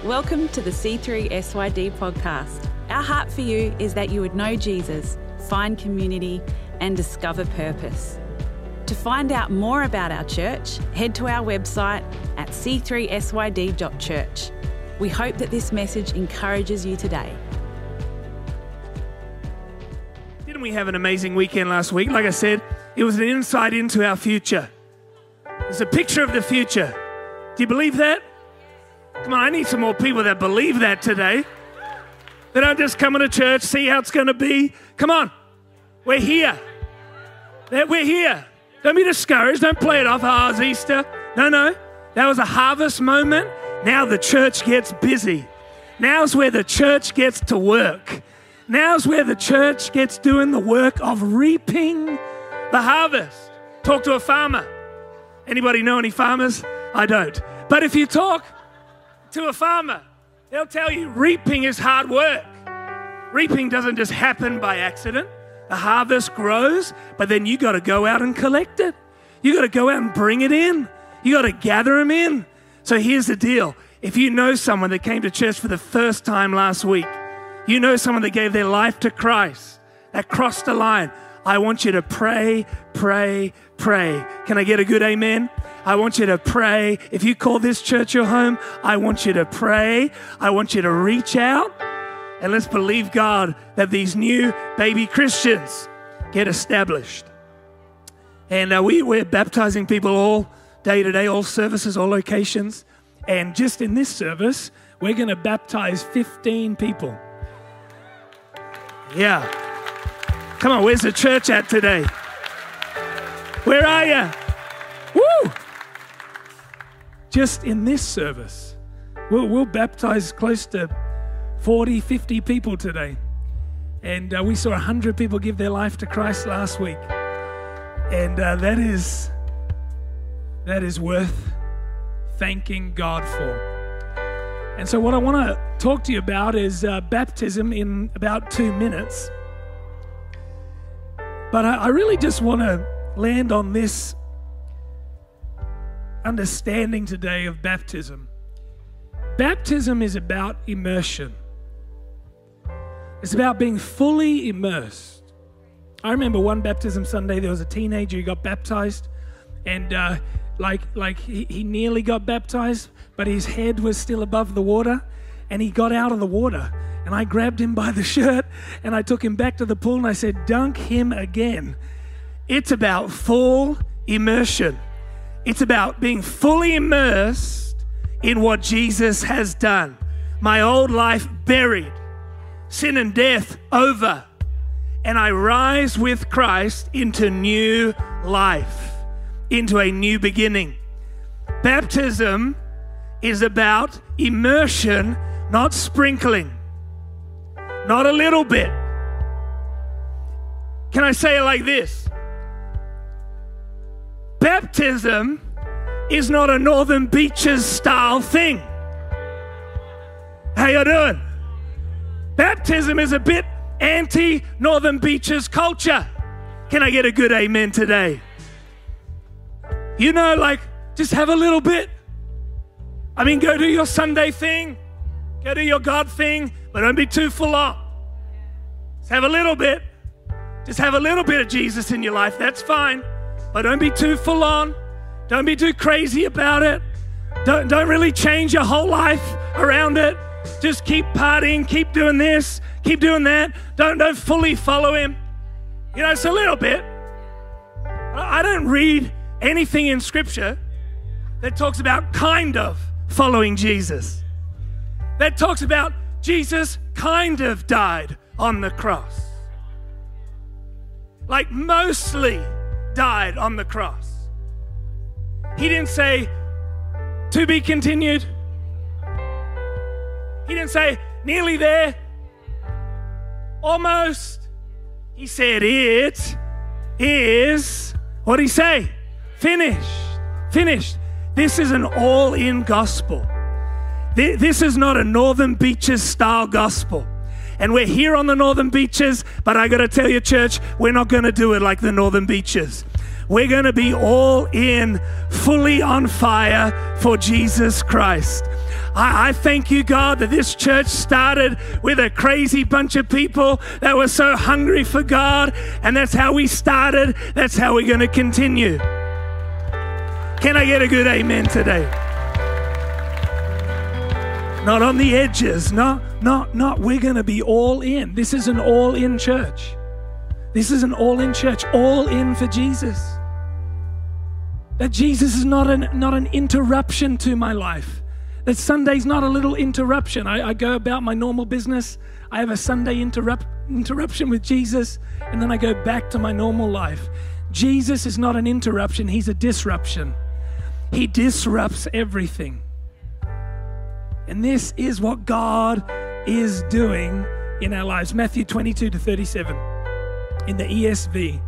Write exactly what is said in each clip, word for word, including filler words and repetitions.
Welcome to the C three S Y D podcast. Our heart for you is that you would know Jesus, find community, and discover purpose. To find out more about our church, head to our website at c three s y d dot church. We hope that this message encourages you today. Didn't we have an amazing weekend last week? Like I said, it was an insight into our future. It's a picture of the future. Do you believe that? Come on, I need some more people that believe that today. They don't just come to church, see how it's going to be. Come on, we're here. We're here. Don't be discouraged. Don't play it off. Oh, it's Easter. No, no. That was a harvest moment. Now the church gets busy. Now's where the church gets to work. Now's where the church gets doing the work of reaping the harvest. Talk to a farmer. Anybody know any farmers? I don't. But if you talk to a farmer, they'll tell you reaping is hard work. Reaping doesn't just happen by accident. The harvest grows, but then you got to go out and collect it. You got to go out and bring it in. You got to gather them in. So here's the deal. If you know someone that came to church for the first time last week, you know someone that gave their life to Christ, that crossed the line, I want you to pray, pray, pray. Can I get a good amen? I want you to pray. If you call this church your home, I want you to pray. I want you to reach out. And let's believe God that these new baby Christians get established. And uh, we, we're baptizing people all day to day, all services, all locations. And just in this service, we're going to baptize fifteen people. Yeah. Come on, where's the church at today? Where are you? Woo! Just in this service, we'll, we'll baptize close to forty, fifty people today. And uh, we saw one hundred people give their life to Christ last week. And uh, that is that is worth thanking God for. And so what I want to talk to you about is uh, baptism in about two minutes. But I, I really just want to land on this understanding today of baptism. Baptism is about immersion. It's about being fully immersed. I remember one baptism Sunday, there was a teenager who got baptized, and uh, like like he, he nearly got baptized, but his head was still above the water, and he got out of the water. And I grabbed him by the shirt, and I took him back to the pool, and I said, dunk him again. It's about full immersion. It's about being fully immersed in what Jesus has done. My old life buried, sin and death over, and I rise with Christ into new life, into a new beginning. Baptism is about immersion, not sprinkling, not a little bit. Can I say it like this? Baptism is not a Northern Beaches style thing. How you doing? Baptism is a bit anti-Northern Beaches culture. Can I get a good amen today? You know, like, just have a little bit. I mean, go do your Sunday thing. Go do your God thing, but don't be too full on. Just have a little bit. Just have a little bit of Jesus in your life. That's fine. But don't be too full on. Don't be too crazy about it. Don't, don't really change your whole life around it. Just keep partying, keep doing this, keep doing that. Don't, don't fully follow him. You know, it's a little bit. I don't read anything in Scripture that talks about kind of following Jesus. That talks about Jesus kind of died on the cross. Like mostly died on the cross. He didn't say, to be continued. He didn't say, nearly there, almost. He said, it is, what did he say? Finished, finished. This is an all-in gospel. This is not a Northern Beaches style gospel. And we're here on the Northern Beaches, but I got to tell you, church, we're not going to do it like the Northern Beaches. We're going to be all in, fully on fire for Jesus Christ. I, I thank you, God, that this church started with a crazy bunch of people that were so hungry for God, and that's how we started. That's how we're going to continue. Can I get a good amen today? Not on the edges, not, not, not, we're going to be all in. This is an all-in church. This is an all-in church, all in for Jesus. That Jesus is not an, not an interruption to my life. That Sunday's not a little interruption. I, I go about my normal business. I have a Sunday interrupt, interruption with Jesus, and then I go back to my normal life. Jesus is not an interruption. He's a disruption. He disrupts everything. And this is what God is doing in our lives. Matthew twenty-two to thirty-seven in the E S V.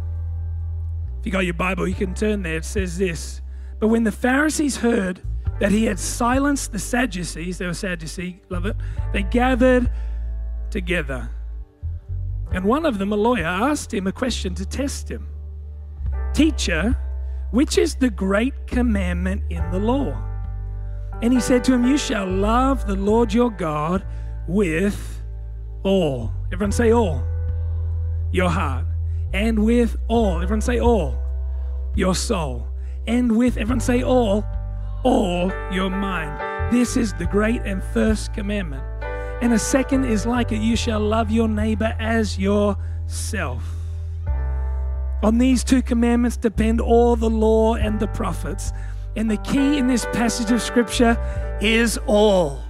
If you got your Bible, you can turn there. It says this: but when the Pharisees heard that he had silenced the Sadducees, they were Sadducees, love it, they gathered together. And one of them, a lawyer, asked him a question to test him. Teacher, which is the great commandment in the law? And he said to him, you shall love the Lord your God with all. Everyone say all. Your heart. And with all. Everyone say all. Your soul. And with, everyone say all. All your mind. This is the great and first commandment. And a second is like it. You shall love your neighbor as yourself. On these two commandments depend all the law and the prophets. And the key in this passage of Scripture is all.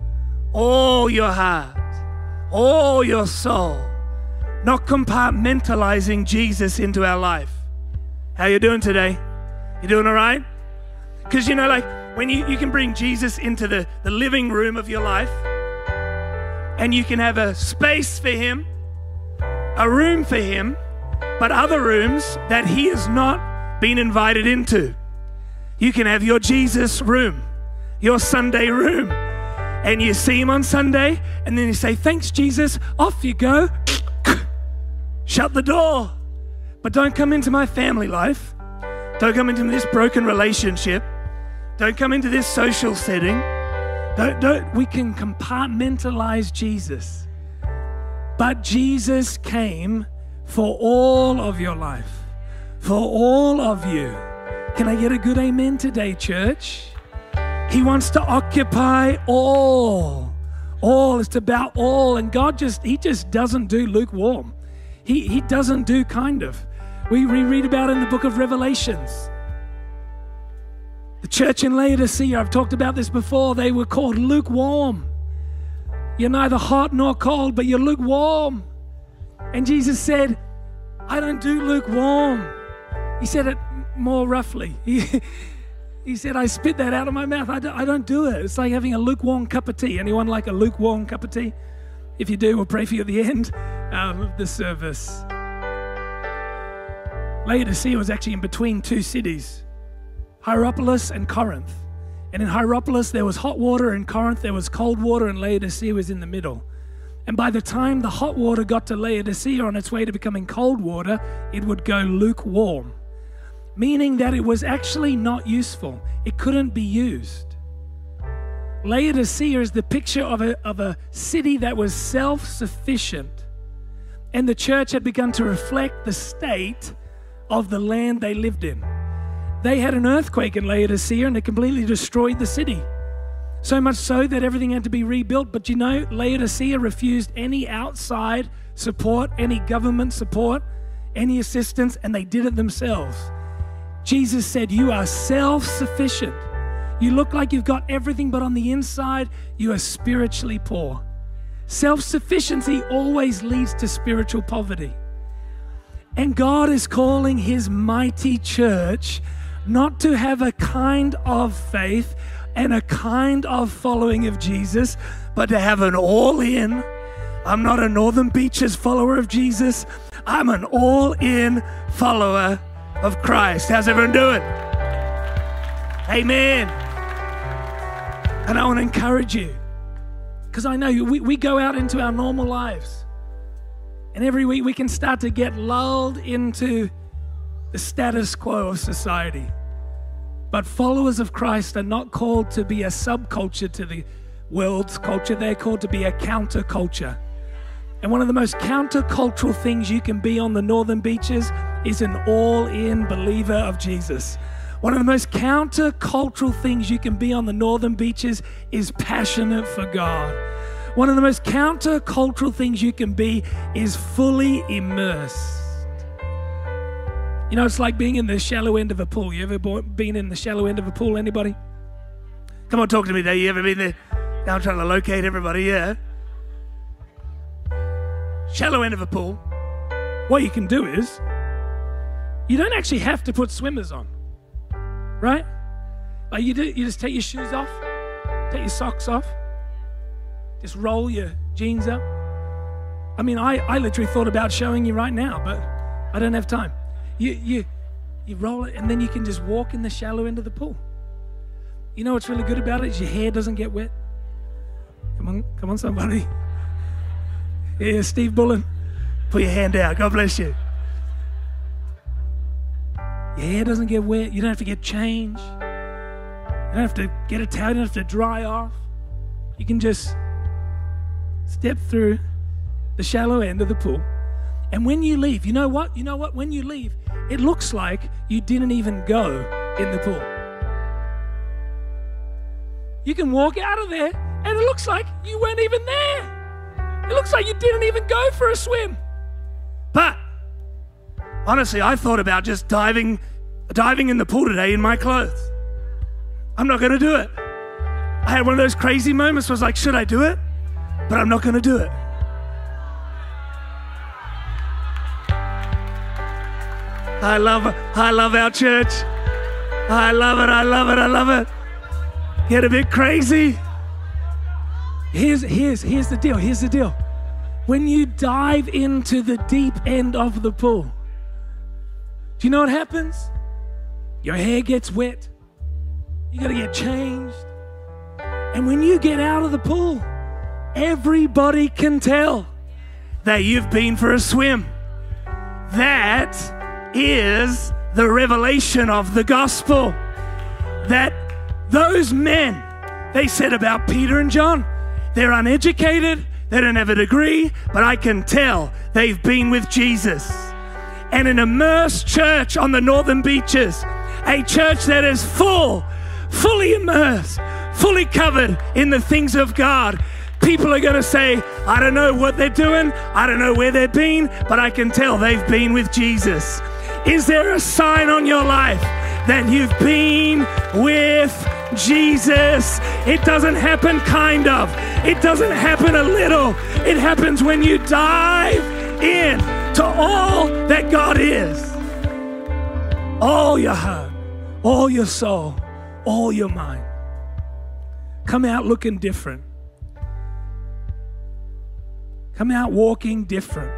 All your heart. All your soul. Not compartmentalizing Jesus into our life. How you doing today? You doing all right? Because, you know, like when you, you can bring Jesus into the, the living room of your life, and you can have a space for him, a room for him, but other rooms that he has not been invited into. You can have your Jesus room, your Sunday room, and you see him on Sunday, and then you say, thanks, Jesus, off you go. Shut the door. But don't come into my family life. Don't come into this broken relationship. Don't come into this social setting. Don't, don't, we can compartmentalize Jesus. But Jesus came for all of your life, for all of you. Can I get a good amen today, church? He wants to occupy all. All. It's about all. And God just, he just doesn't do lukewarm. He, he doesn't do kind of. We read about in the book of Revelations. The church in Laodicea, I've talked about this before, they were called lukewarm. You're neither hot nor cold, but you're lukewarm. And Jesus said, I don't do lukewarm. He said it more roughly. He, he said, I spit that out of my mouth. I don't, I don't do it. It's like having a lukewarm cup of tea. Anyone like a lukewarm cup of tea? If you do, we'll pray for you at the end um, of the service. Laodicea was actually in between two cities, Hierapolis and Corinth. And in Hierapolis, there was hot water. In Corinth, there was cold water, and Laodicea was in the middle. And by the time the hot water got to Laodicea on its way to becoming cold water, it would go lukewarm, meaning that it was actually not useful. It couldn't be used. Laodicea is the picture of a, of a city that was self-sufficient, and the church had begun to reflect the state of the land they lived in. They had an earthquake in Laodicea, and it completely destroyed the city. So much so that everything had to be rebuilt. But you know, Laodicea refused any outside support, any government support, any assistance, and they did it themselves. Jesus said, you are self-sufficient. You look like you've got everything, but on the inside, you are spiritually poor. Self-sufficiency always leads to spiritual poverty. And God is calling his mighty church not to have a kind of faith and a kind of following of Jesus, but to have an all-in. I'm not a Northern Beaches follower of Jesus. I'm an all-in follower of Christ. How's everyone doing? Amen. And I want to encourage you, because I know we, we go out into our normal lives, and every week we can start to get lulled into the status quo of society. But followers of Christ are not called to be a subculture to the world's culture. They're called to be a counterculture. And one of the most countercultural things you can be on the northern beaches is an all-in believer of Jesus. One of the most countercultural things you can be on the northern beaches is passionate for God. One of the most countercultural things you can be is fully immersed. You know, it's like being in the shallow end of a pool. You ever been in the shallow end of a pool, anybody? Come on, talk to me there. You ever been there? Now I'm trying to locate everybody, yeah. Shallow end of a pool. What you can do is, you don't actually have to put swimmers on, right? Like you do, you just take your shoes off, take your socks off, just roll your jeans up. I mean, I, I literally thought about showing you right now, but I don't have time. You, you, you roll it, and then you can just walk in the shallow end of the pool. You know what's really good about it is your hair doesn't get wet. Come on, come on, somebody. Yeah, Steve Bullen, put your hand out. God bless you. Your hair doesn't get wet. You don't have to get changed. You don't have to get a towel. You don't have to dry off. You can just step through the shallow end of the pool. And when you leave, you know what? You know what? When you leave, it looks like you didn't even go in the pool. You can walk out of there, and it looks like you weren't even there. It looks like you didn't even go for a swim. But honestly, I thought about just diving diving in the pool today in my clothes. I'm not going to do it. I had one of those crazy moments where I was like, should I do it? But I'm not going to do it. I love it. I love our church. I love it. I love it. I love it. Get a bit crazy. Here's, here's, here's the deal. Here's the deal. When you dive into the deep end of the pool, do you know what happens? Your hair gets wet. You got to get changed. And when you get out of the pool, everybody can tell that you've been for a swim. That is the revelation of the gospel. That those men, they said about Peter and John, they're uneducated, they don't have a degree, but I can tell they've been with Jesus. And an immersed church on the northern beaches, a church that is full, fully immersed, fully covered in the things of God. People are going to say, I don't know what they're doing, I don't know where they've been, but I can tell they've been with Jesus. Is there a sign on your life that you've been with Jesus? It doesn't happen kind of. It doesn't happen a little. It happens when you dive in to all that God is. All your heart, all your soul, all your mind. Come out looking different. Come out walking different.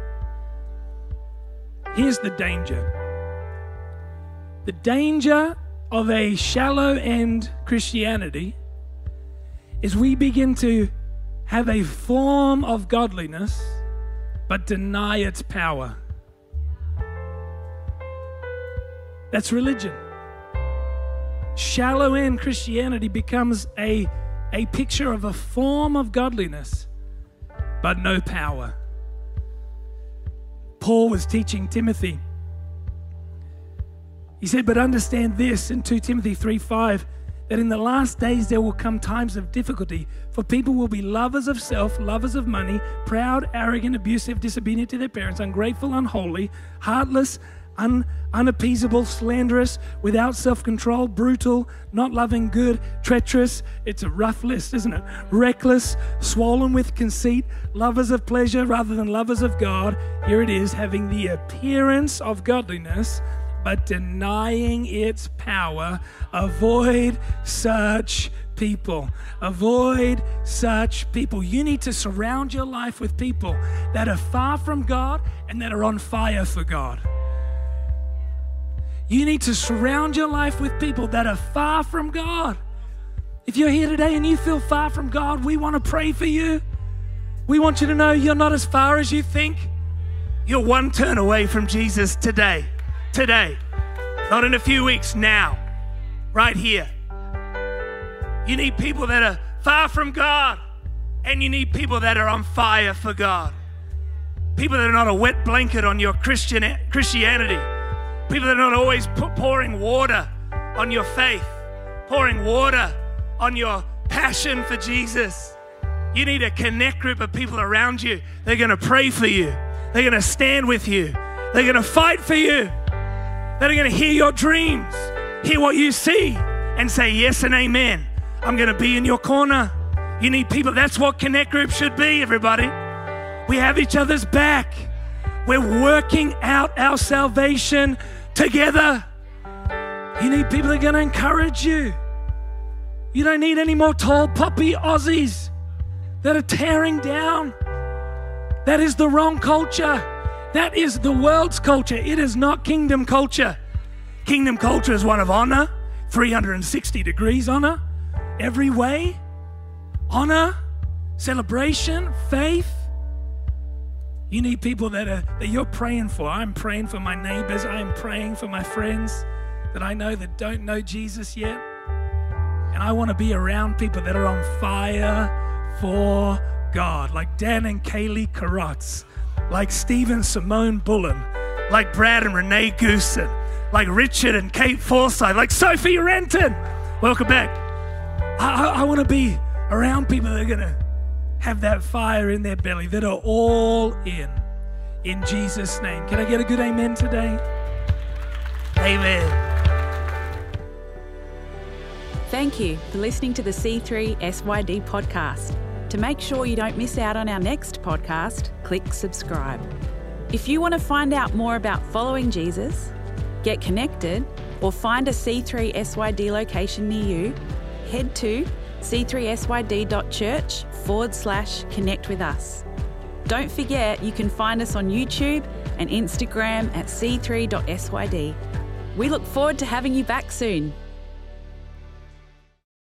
Here's the danger. The danger of a shallow end Christianity is we begin to have a form of godliness but deny its power. That's religion. Shallow end Christianity becomes a, a picture of a form of godliness but no power. Paul was teaching Timothy. He said, but understand this in Second Timothy three five, that in the last days there will come times of difficulty, for people will be lovers of self, lovers of money, proud, arrogant, abusive, disobedient to their parents, ungrateful, unholy, heartless, un, unappeasable, slanderous, without self-control, brutal, not loving good, treacherous. It's a rough list, isn't it? Reckless, swollen with conceit, lovers of pleasure rather than lovers of God. Here it is, having the appearance of godliness, but denying its power. Avoid such people. Avoid such people. You need to surround your life with people that are far from God and that are on fire for God. You need to surround your life with people that are far from God. If you're here today and you feel far from God, we want to pray for you. We want you to know you're not as far as you think. You're one turn away from Jesus today. Today. Not in a few weeks, now. right here. You need people that are far from God, and you need people that are on fire for God. People that are not a wet blanket on your Christian Christianity. People that are not always pouring water on your faith, pouring water on your passion for Jesus. You need a connect group of people around you. They're going to pray for you. They're going to stand with you. They're going to fight for you. They're going to hear your dreams, hear what you see, and say yes and amen. I'm going to be in your corner. You need people. That's what connect group should be, everybody. We have each other's back. We're working out our salvation together. You need people that are going to encourage you. You don't need any more tall poppy Aussies that are tearing down. That is the wrong culture. That is the world's culture. It is not kingdom culture. Kingdom culture is one of honor, three hundred sixty degrees honor, every way. Honor, celebration, faith. You need people that are that you're praying for. I'm praying for my neighbors. I'm praying for my friends that I know that don't know Jesus yet. And I want to be around people that are on fire for God, like Dan and Kaylee Karotz, like Steve and Simone Bullen, like Brad and Renee Goosen, like Richard and Kate Forsyth, like Sophie Renton. Welcome back. I, I, I want to be around people that are going to have that fire in their belly, that are all in, in Jesus' name. Can I get a good amen today? Amen. Thank you for listening to the C three S Y D podcast. To make sure you don't miss out on our next podcast, click subscribe. If you want to find out more about following Jesus, get connected, or find a C three S Y D location near you, head to c three s y d dot church forward slash connect with us. Don't forget you can find us on YouTube and Instagram at c three dot s y d. We look forward to having you back soon.